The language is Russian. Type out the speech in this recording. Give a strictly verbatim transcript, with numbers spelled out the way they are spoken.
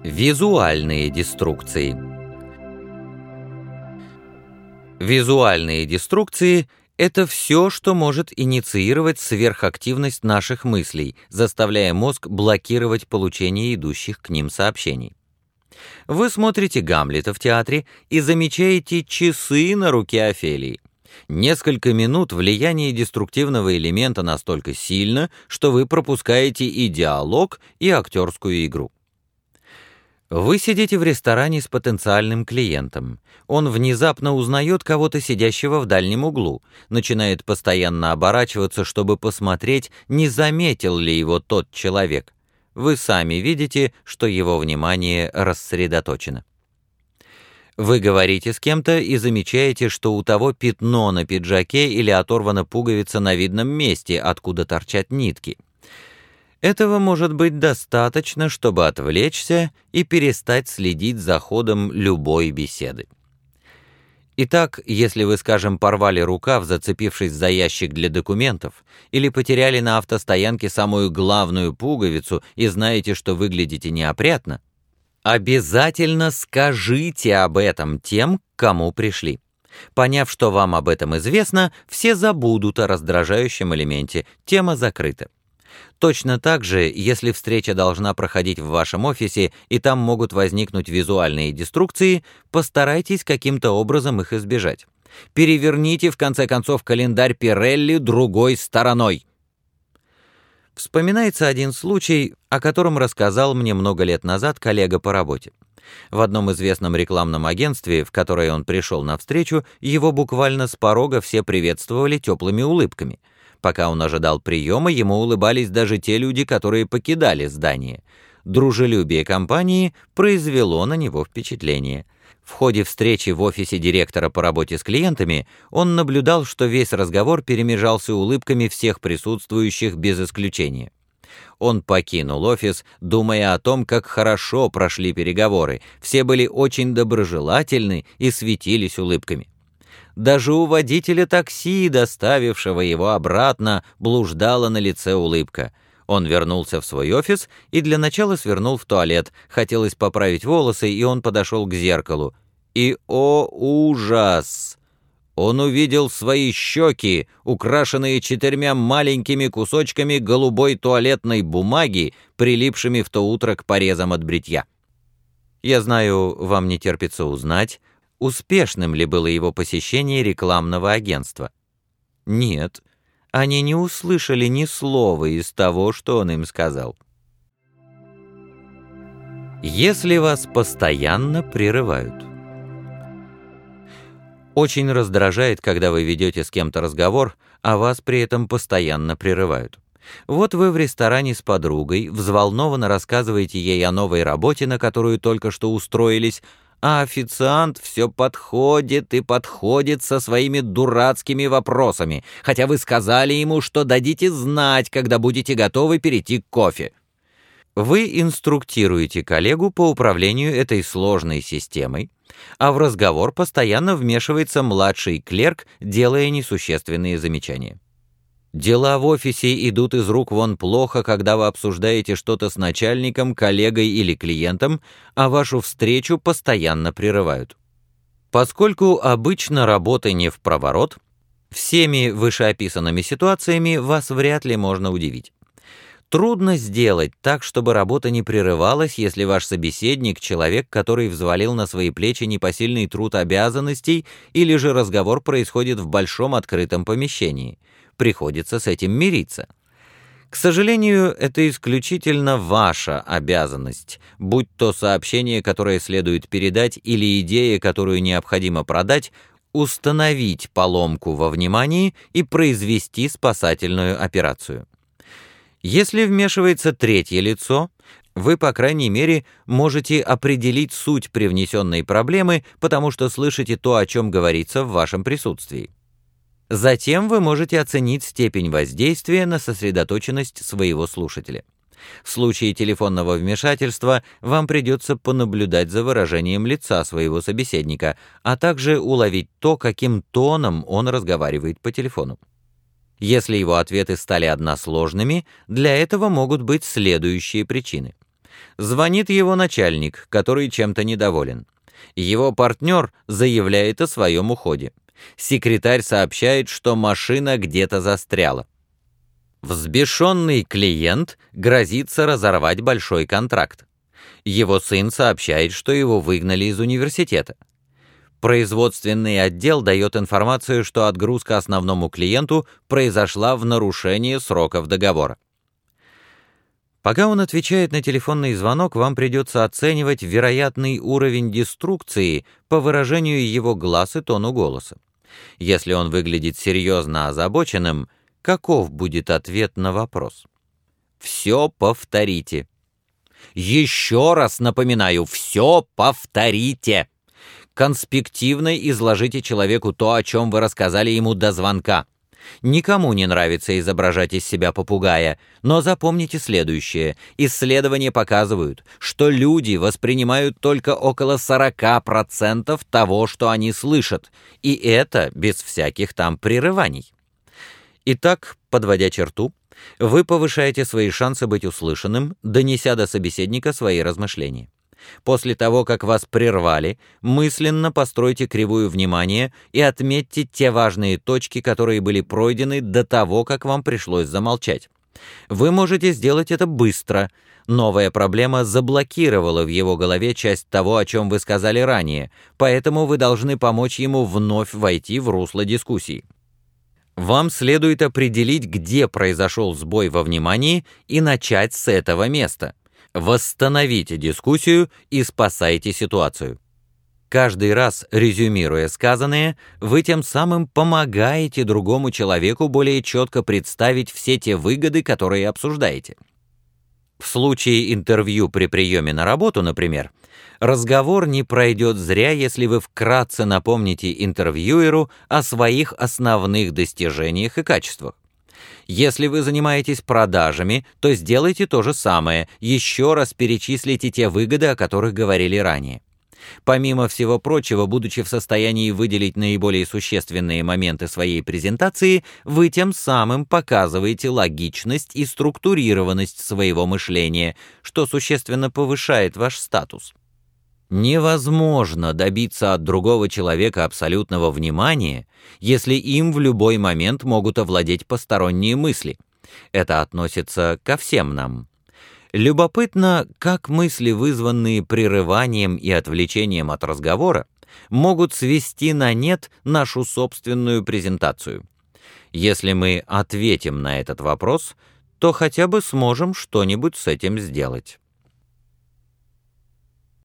Визуальные деструкции. Визуальные деструкции — это все, что может инициировать сверхактивность наших мыслей, заставляя мозг блокировать получение идущих к ним сообщений. Вы смотрите Гамлета в театре и замечаете часы на руке Офелии. Несколько минут влияние деструктивного элемента настолько сильно, что вы пропускаете и диалог, и актерскую игру. Вы сидите в ресторане с потенциальным клиентом. Он внезапно узнает кого-то, сидящего в дальнем углу, начинает постоянно оборачиваться, чтобы посмотреть, не заметил ли его тот человек. Вы сами видите, что его внимание рассредоточено. Вы говорите с кем-то и замечаете, что у того пятно на пиджаке или оторвана пуговица на видном месте, откуда торчат нитки. Этого может быть достаточно, чтобы отвлечься и перестать следить за ходом любой беседы. Итак, если вы, скажем, порвали рукав, зацепившись за ящик для документов, или потеряли на автостоянке самую главную пуговицу и знаете, что выглядите неопрятно, обязательно скажите об этом тем, к кому пришли. Поняв, что вам об этом известно, все забудут о раздражающем элементе, тема закрыта. Точно так же, если встреча должна проходить в вашем офисе и там могут возникнуть визуальные деструкции, постарайтесь каким-то образом их избежать. Переверните, в конце концов, календарь Пирелли другой стороной. Вспоминается один случай, о котором рассказал мне много лет назад коллега по работе. В одном известном рекламном агентстве, в которое он пришел на встречу, его буквально с порога все приветствовали теплыми улыбками. Пока он ожидал приема, ему улыбались даже те люди, которые покидали здание. Дружелюбие компании произвело на него впечатление. В ходе встречи в офисе директора по работе с клиентами он наблюдал, что весь разговор перемежался улыбками всех присутствующих без исключения. Он покинул офис, думая о том, как хорошо прошли переговоры. Все были очень доброжелательны и светились улыбками. Даже у водителя такси, доставившего его обратно, блуждала на лице улыбка. Он вернулся в свой офис и для начала свернул в туалет. Хотелось поправить волосы, и он подошел к зеркалу. И, о ужас! Он увидел свои щеки, украшенные четырьмя маленькими кусочками голубой туалетной бумаги, прилипшими в то утро к порезам от бритья. Я знаю, вам не терпится узнать, успешным ли было его посещение рекламного агентства. Нет, они не услышали ни слова из того, что он им сказал. Если вас постоянно прерывают. Очень раздражает, когда вы ведете с кем-то разговор, а вас при этом постоянно прерывают. Вот вы в ресторане с подругой, взволнованно рассказываете ей о новой работе, на которую только что устроились, а официант все подходит и подходит со своими дурацкими вопросами, хотя вы сказали ему, что дадите знать, когда будете готовы перейти к кофе. Вы инструктируете коллегу по управлению этой сложной системой, а в разговор постоянно вмешивается младший клерк, делая несущественные замечания. Дела в офисе идут из рук вон плохо, когда вы обсуждаете что-то с начальником, коллегой или клиентом, а вашу встречу постоянно прерывают. Поскольку обычно работа не впроворот, всеми вышеописанными ситуациями вас вряд ли можно удивить. Трудно сделать так, чтобы работа не прерывалась, если ваш собеседник — человек, который взвалил на свои плечи непосильный труд обязанностей, или же разговор происходит в большом открытом помещении. Приходится с этим мириться. К сожалению, это исключительно ваша обязанность, будь то сообщение, которое следует передать, или идея, которую необходимо продать, установить поломку во внимании и произвести спасательную операцию. Если вмешивается третье лицо, вы, по крайней мере, можете определить суть привнесенной проблемы, потому что слышите то, о чем говорится в вашем присутствии. Затем вы можете оценить степень воздействия на сосредоточенность своего слушателя. В случае телефонного вмешательства вам придется понаблюдать за выражением лица своего собеседника, а также уловить то, каким тоном он разговаривает по телефону. Если его ответы стали односложными, для этого могут быть следующие причины. Звонит его начальник, который чем-то недоволен. Его партнер заявляет о своем уходе. Секретарь сообщает, что машина где-то застряла. Взбешенный клиент грозится разорвать большой контракт. Его сын сообщает, что его выгнали из университета. Производственный отдел дает информацию, что отгрузка основному клиенту произошла в нарушении сроков договора. Пока он отвечает на телефонный звонок, вам придется оценивать вероятный уровень деструкции по выражению его глаз и тону голоса. Если он выглядит серьезно озабоченным, каков будет ответ на вопрос? Все повторите. Еще раз напоминаю, все повторите. Конспективно изложите человеку то, о чем вы рассказали ему до звонка. Никому не нравится изображать из себя попугая, но запомните следующее. Исследования показывают, что люди воспринимают только около сорок процентов того, что они слышат, и это без всяких там прерываний. Итак, подводя черту, вы повышаете свои шансы быть услышанным, донеся до собеседника свои размышления. После того, как вас прервали, мысленно постройте кривую внимания и отметьте те важные точки, которые были пройдены до того, как вам пришлось замолчать. Вы можете сделать это быстро. Новая проблема заблокировала в его голове часть того, о чем вы сказали ранее, поэтому вы должны помочь ему вновь войти в русло дискуссии. Вам следует определить, где произошел сбой во внимании, и начать с этого места. Восстановите дискуссию и спасайте ситуацию. Каждый раз, резюмируя сказанное, вы тем самым помогаете другому человеку более четко представить все те выгоды, которые обсуждаете. В случае интервью при приеме на работу, например, разговор не пройдет зря, если вы вкратце напомните интервьюеру о своих основных достижениях и качествах. Если вы занимаетесь продажами, то сделайте то же самое, еще раз перечислите те выгоды, о которых говорили ранее. Помимо всего прочего, будучи в состоянии выделить наиболее существенные моменты своей презентации, вы тем самым показываете логичность и структурированность своего мышления, что существенно повышает ваш статус. Невозможно добиться от другого человека абсолютного внимания, если им в любой момент могут овладеть посторонние мысли. Это относится ко всем нам. Любопытно, как мысли, вызванные прерыванием и отвлечением от разговора, могут свести на нет нашу собственную презентацию. Если мы ответим на этот вопрос, то хотя бы сможем что-нибудь с этим сделать.